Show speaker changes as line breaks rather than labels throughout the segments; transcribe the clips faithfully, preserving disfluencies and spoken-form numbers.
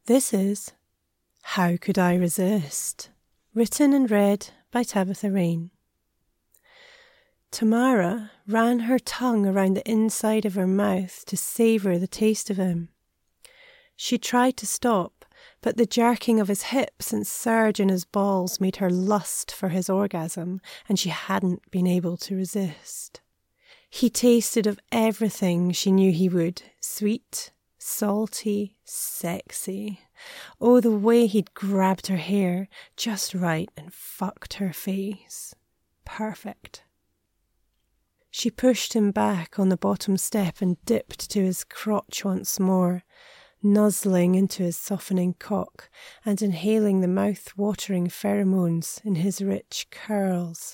This is How Could I Resist? Written and read by Tabitha Rain. Tamara ran her tongue around the inside of her mouth to savour the taste of him. She tried to stop, but the jerking of his hips and surge in his balls made her lust for his orgasm, and she hadn't been able to resist. He tasted of everything she knew he would, sweet, salty, sexy. Oh, the way he'd grabbed her hair just right and fucked her face. Perfect. She pushed him back on the bottom step and dipped to his crotch once more, nuzzling into his softening cock and inhaling the mouth-watering pheromones in his rich curls.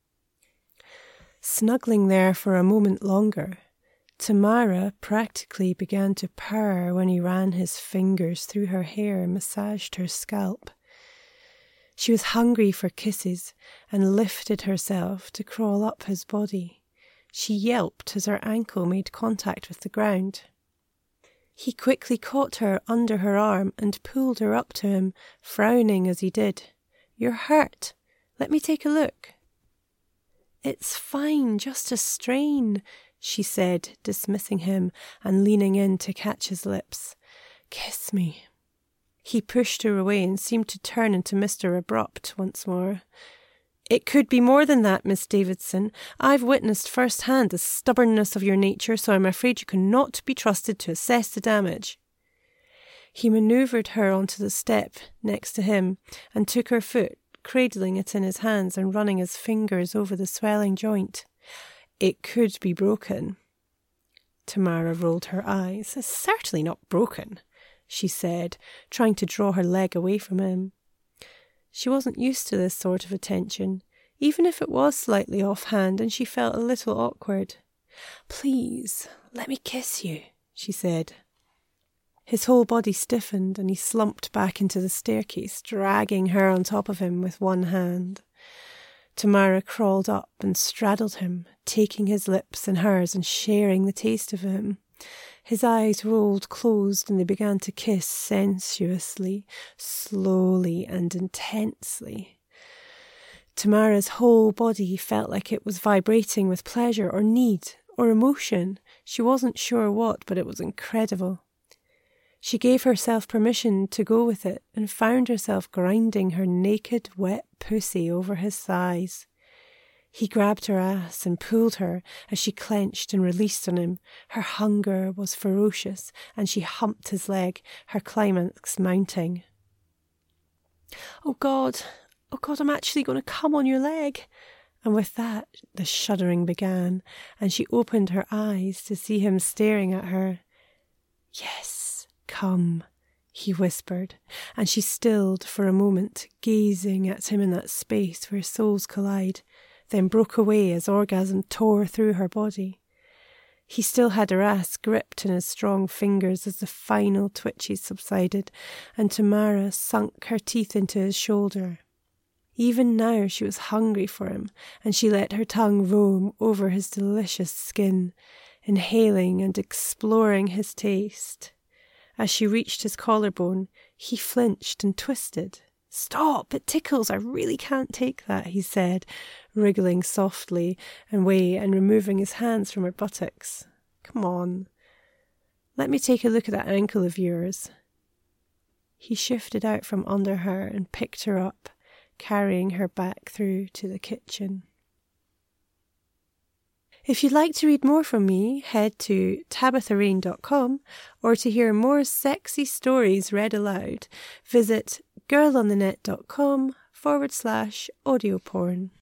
Snuggling there for a moment longer, Tamara practically began to purr when he ran his fingers through her hair and massaged her scalp. She was hungry for kisses and lifted herself to crawl up his body. She yelped as her ankle made contact with the ground. He quickly caught her under her arm and pulled her up to him, frowning as he did. "You're hurt. Let me take a look." "It's fine, just a strain," she said, dismissing him and leaning in to catch his lips. "Kiss me." He pushed her away and seemed to turn into Mister Abrupt once more. "It could be more than that, Miss Davidson. I've witnessed firsthand the stubbornness of your nature, so I'm afraid you cannot be trusted to assess the damage." He manoeuvred her onto the step next to him and took her foot, cradling it in his hands and running his fingers over the swelling joint. "It could be broken." Tamara rolled her eyes. "It's certainly not broken," she said, trying to draw her leg away from him. She wasn't used to this sort of attention, even if it was slightly offhand, and she felt a little awkward. "Please, let me kiss you," she said. His whole body stiffened and he slumped back into the staircase, dragging her on top of him with one hand. Tamara crawled up and straddled him, taking his lips in hers and sharing the taste of him. His eyes rolled closed and they began to kiss sensuously, slowly and intensely. Tamara's whole body felt like it was vibrating with pleasure or need or emotion. She wasn't sure what, but it was incredible. She gave herself permission to go with it and found herself grinding her naked, wet pussy over his thighs. He grabbed her ass and pulled her as she clenched and released on him. Her hunger was ferocious, and she humped his leg, her climax mounting. "Oh God, oh God, I'm actually going to come on your leg." And with that, the shuddering began, and she opened her eyes to see him staring at her. "Yes, come," he whispered, and she stilled for a moment, gazing at him in that space where souls collide, then broke away as orgasm tore through her body. He still had her ass gripped in his strong fingers as the final twitches subsided, and Tamara sunk her teeth into his shoulder. Even now she was hungry for him, and she let her tongue roam over his delicious skin, inhaling and exploring his taste. As she reached his collarbone, he flinched and twisted. "Stop, it tickles, I really can't take that," he said, wriggling softly away and removing his hands from her buttocks. "Come on, let me take a look at that ankle of yours." He shifted out from under her and picked her up, carrying her back through to the kitchen. If you'd like to read more from me, head to tabitha rain dot com, or to hear more sexy stories read aloud, visit girlonthenet.com forward slash audio porn.